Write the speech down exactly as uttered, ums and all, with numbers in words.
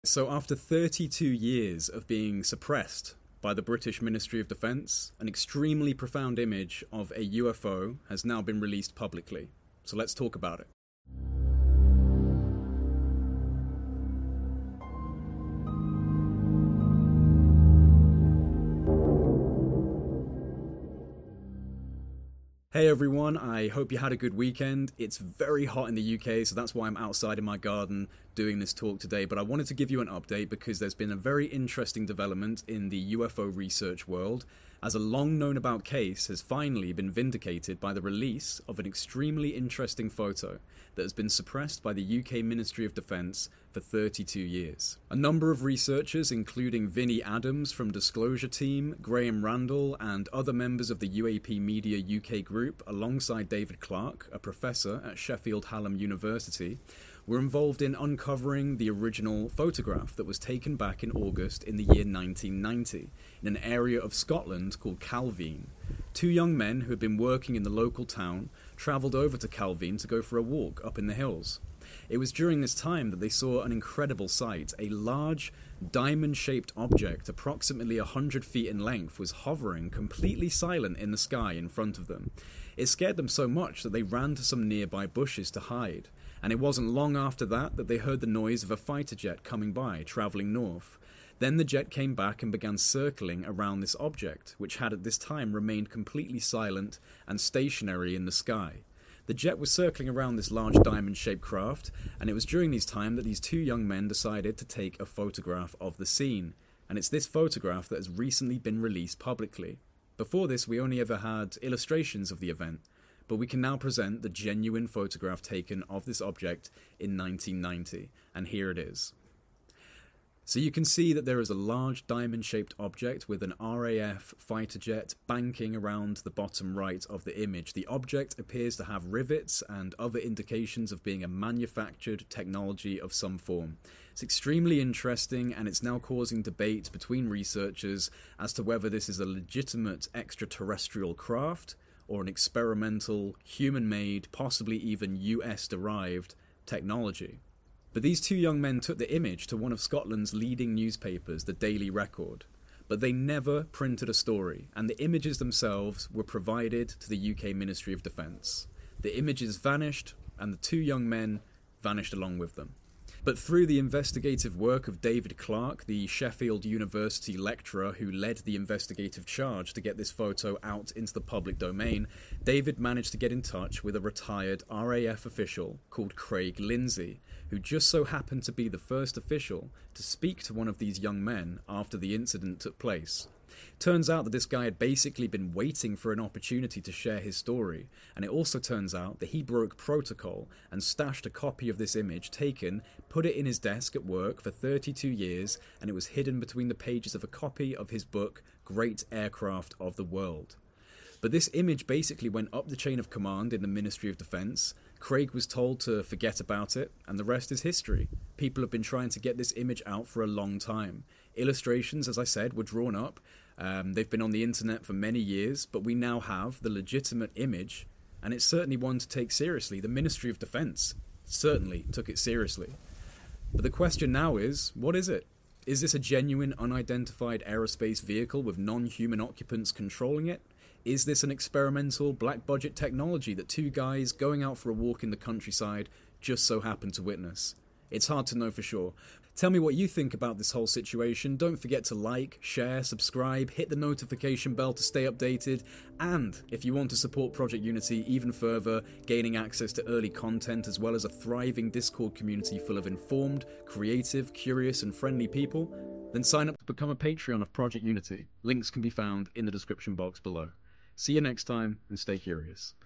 So after thirty-two years of being suppressed by the British Ministry of Defence, an extremely profound image of a U F O has now been released publicly. So let's talk about it. Hey everyone, I hope you had a good weekend. It's very hot in the U K, so that's why I'm outside in my garden doing this talk today, but I wanted to give you an update because there's been a very interesting development in the U F O research world, as a long-known about case has finally been vindicated by the release of an extremely interesting photo that has been suppressed by the U K Ministry of Defence for thirty-two years. A number of researchers, including Vinnie Adams from Disclosure Team, Graham Randall, and other members of the U A P Media U K group, alongside David Clarke, a professor at Sheffield Hallam University, were involved in uncovering the original photograph that was taken back in August in the year nineteen ninety, in an area of Scotland called Calveen. Two young men who had been working in the local town travelled over to Calveen to go for a walk up in the hills. It was during this time that they saw an incredible sight. A large, diamond-shaped object, approximately one hundred feet in length, was hovering completely silent in the sky in front of them. It scared them so much that they ran to some nearby bushes to hide. And it wasn't long after that that they heard the noise of a fighter jet coming by, travelling north. Then the jet came back and began circling around this object, which had at this time remained completely silent and stationary in the sky. The jet was circling around this large diamond-shaped craft, and it was during this time that these two young men decided to take a photograph of the scene. And it's this photograph that has recently been released publicly. Before this, we only ever had illustrations of the event, but we can now present the genuine photograph taken of this object in nineteen ninety, and here it is. So you can see that there is a large diamond-shaped object with an R A F fighter jet banking around the bottom right of the image. The object appears to have rivets and other indications of being a manufactured technology of some form. It's extremely interesting, and it's now causing debate between researchers as to whether this is a legitimate extraterrestrial craft or an experimental, human-made, possibly even U S-derived technology. But these two young men took the image to one of Scotland's leading newspapers, the Daily Record. But they never printed a story, and the images themselves were provided to the U K Ministry of Defence. The images vanished, and the two young men vanished along with them. But through the investigative work of David Clarke, the Sheffield University lecturer who led the investigative charge to get this photo out into the public domain, David managed to get in touch with a retired R A F official called Craig Lindsay, who just so happened to be the first official to speak to one of these young men after the incident took place. Turns out that this guy had basically been waiting for an opportunity to share his story, and it also turns out that he broke protocol and stashed a copy of this image taken, put it in his desk at work for thirty-two years, and it was hidden between the pages of a copy of his book, Great Aircraft of the World. But this image basically went up the chain of command in the Ministry of Defence. Craig was told to forget about it, and the rest is history. People have been trying to get this image out for a long time. Illustrations, as I said, were drawn up. Um, they've been on the internet for many years, but we now have the legitimate image, and it's certainly one to take seriously. The Ministry of Defence certainly took it seriously. But the question now is, what is it? Is this a genuine unidentified aerospace vehicle with non-human occupants controlling it? Is this an experimental black-budget technology that two guys going out for a walk in the countryside just so happened to witness? It's hard to know for sure. Tell me what you think about this whole situation. Don't forget to like, share, subscribe, hit the notification bell to stay updated, and if you want to support Project Unity even further, gaining access to early content as well as a thriving Discord community full of informed, creative, curious and friendly people, then sign up to become a Patreon of Project Unity. Links can be found in the description box below. See you next time, and stay curious.